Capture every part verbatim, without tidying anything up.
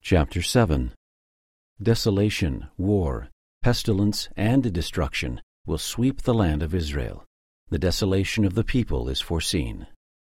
Chapter seven. Desolation, war, pestilence, and destruction will sweep the land of Israel. The desolation of the people is foreseen.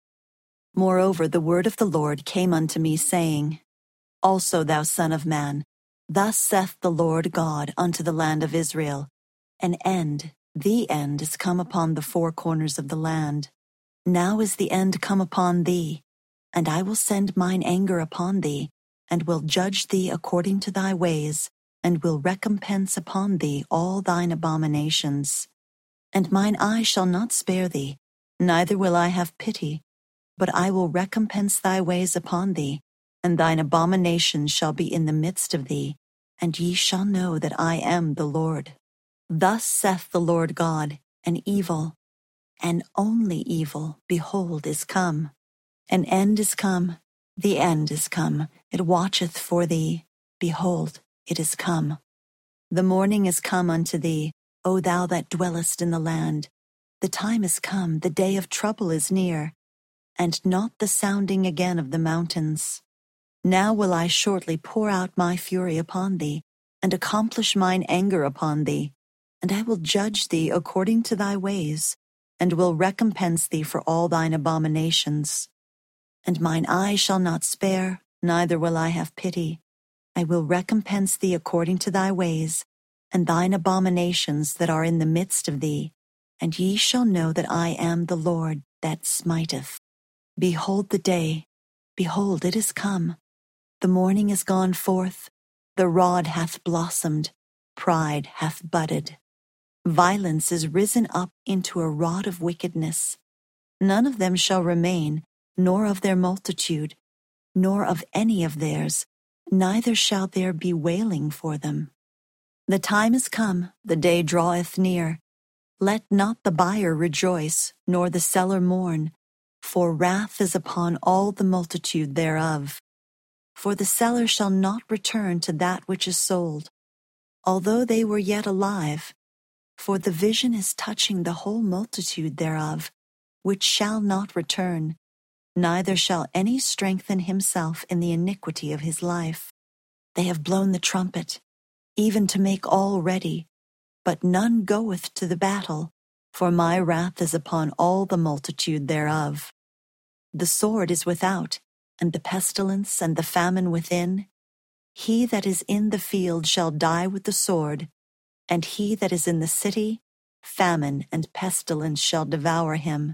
Moreover, the word of the Lord came unto me, saying, Also, thou son of man, thus saith the Lord God unto the land of Israel, An end, the end is come upon the four corners of the land. Now is the end come upon thee, and I will send mine anger upon thee, and will judge thee according to thy ways, and will recompense upon thee all thine abominations. And mine eye shall not spare thee, neither will I have pity, but I will recompense thy ways upon thee, and thine abominations shall be in the midst of thee, and ye shall know that I am the Lord. Thus saith the Lord God, An evil, and only evil, behold, is come. An end is come, the end is come, it watcheth for thee, behold, it is come. The morning is come unto thee, O thou that dwellest in the land. The time is come, the day of trouble is near, and not the sounding again of the mountains. Now will I shortly pour out my fury upon thee, and accomplish mine anger upon thee, and I will judge thee according to thy ways, and will recompense thee for all thine abominations. And mine eye shall not spare, neither will I have pity. I will recompense thee according to thy ways, and thine abominations that are in the midst of thee, and ye shall know that I am the Lord that smiteth. Behold the day, behold it is come. The morning is gone forth, the rod hath blossomed, pride hath budded. Violence is risen up into a rod of wickedness. None of them shall remain, nor of their multitude, nor of any of theirs, neither shall there be wailing for them. The time is come, the day draweth near. Let not the buyer rejoice, nor the seller mourn, for wrath is upon all the multitude thereof. For the seller shall not return to that which is sold, although they were yet alive, for the vision is touching the whole multitude thereof, which shall not return, neither shall any strengthen himself in the iniquity of his life. They have blown the trumpet, even to make all ready, but none goeth to the battle, for my wrath is upon all the multitude thereof. The sword is without, and the pestilence and the famine within. He that is in the field shall die with the sword, and he that is in the city, famine and pestilence shall devour him.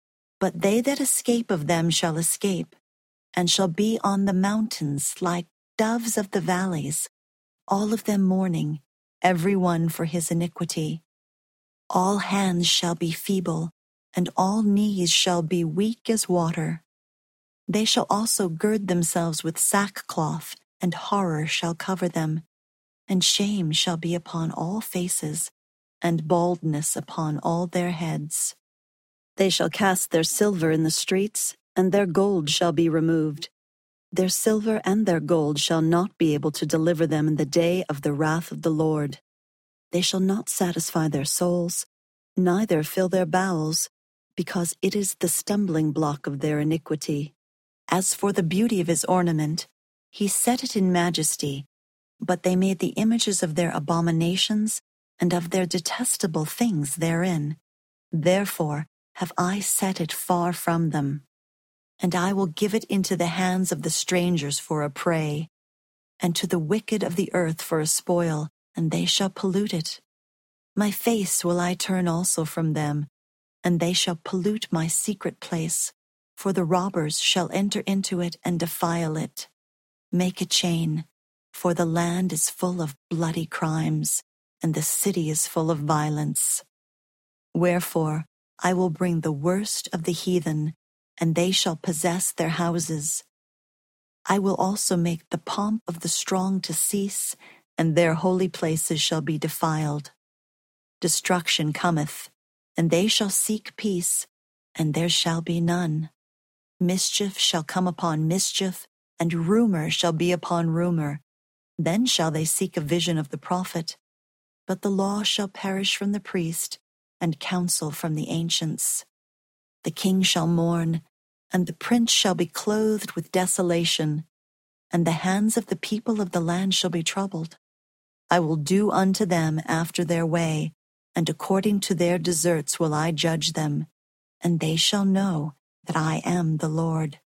But they that escape of them shall escape, and shall be on the mountains like doves of the valleys, all of them mourning, every one for his iniquity. All hands shall be feeble, and all knees shall be weak as water. They shall also gird themselves with sackcloth, and horror shall cover them, and shame shall be upon all faces, and baldness upon all their heads. They shall cast their silver in the streets, and their gold shall be removed. Their silver and their gold shall not be able to deliver them in the day of the wrath of the Lord. They shall not satisfy their souls, neither fill their bowels, because it is the stumbling block of their iniquity. As for the beauty of his ornament, he set it in majesty, but they made the images of their abominations and of their detestable things therein. Therefore have I set it far from them. And I will give it into the hands of the strangers for a prey, and to the wicked of the earth for a spoil, and they shall pollute it. My face will I turn also from them, and they shall pollute my secret place, for the robbers shall enter into it and defile it. Make a chain, for the land is full of bloody crimes, and the city is full of violence. Wherefore I will bring the worst of the heathen, and they shall possess their houses. I will also make the pomp of the strong to cease, and their holy places shall be defiled. Destruction cometh, and they shall seek peace, and there shall be none. Mischief shall come upon mischief, and rumor shall be upon rumor. Then shall they seek a vision of the prophet. But the law shall perish from the priest, and counsel from the ancients. The king shall mourn, and the prince shall be clothed with desolation. and the hands of the people of the land shall be troubled. I will do unto them after their way, and according to their deserts will I judge them, and they shall know that I am the Lord.